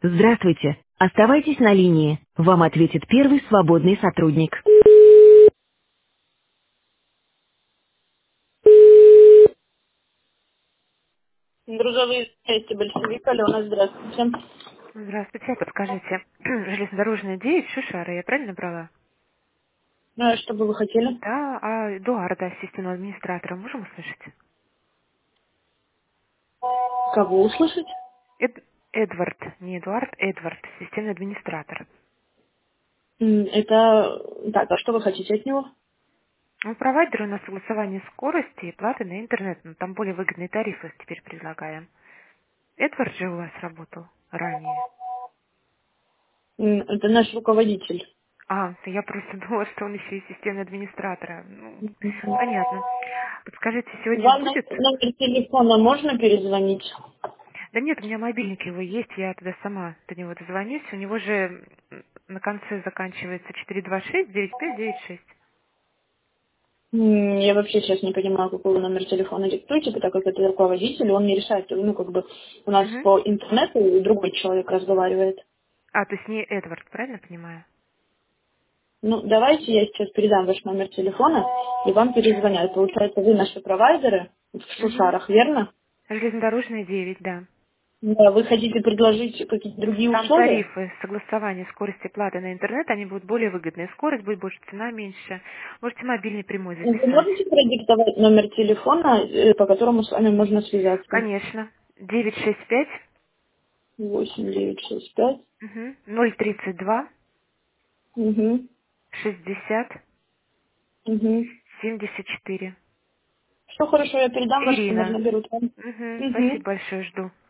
Здравствуйте. Оставайтесь на линии. Вам ответит первый свободный сотрудник. Грузовые части большевик, Алена, здравствуйте. Здравствуйте, подскажите. Железнодорожная 9, Шушара, я правильно брала? Ну, а что бы вы хотели? Да, а Эдуарда, системного администратора, можем услышать? Кого услышать? Эдвард, не Эдуард, Эдвард, системный администратор. Это... Так, а что вы хотите от него? Ну, провайдер у нас согласование скорости и платы на интернет, но там более выгодные тарифы теперь предлагаем. Эдвард же у вас работал ранее. Это наш руководитель. А, то я просто думала, что он еще и системный администратор. Ну, Мгм. понятно. Подскажите, сегодня Вам на будет? номер телефона можно перезвонить? Да нет, у меня мобильник его есть, я тогда сама до него дозвонюсь. У него же на конце заканчивается 426-9596. Я вообще сейчас не понимаю, какой вы номер телефона диктуете, так как это руководитель, он не решает, ну, как бы у нас Мгм. по интернету другой человек разговаривает. А, то есть не Эдвард, правильно понимаю? Ну, давайте я сейчас передам ваш номер телефона, и вам перезвонят. Получается, вы наши провайдеры в Угу. Шушарах, верно? Железнодорожная 9, да. Да, вы хотите предложить какие-то другие Там условия? тарифы согласования скорости платы на интернет, они будут более выгодные. Скорость будет больше, цена меньше. Можете мобильный прямой Вы записать. можете продиктовать номер телефона, по которому с вами можно связаться? Конечно. 965 8965. 032 Угу. 60 Угу. 74. Все хорошо, я передам, ваш номер Ирина. наберут вам. Угу. Угу. Спасибо большое, жду.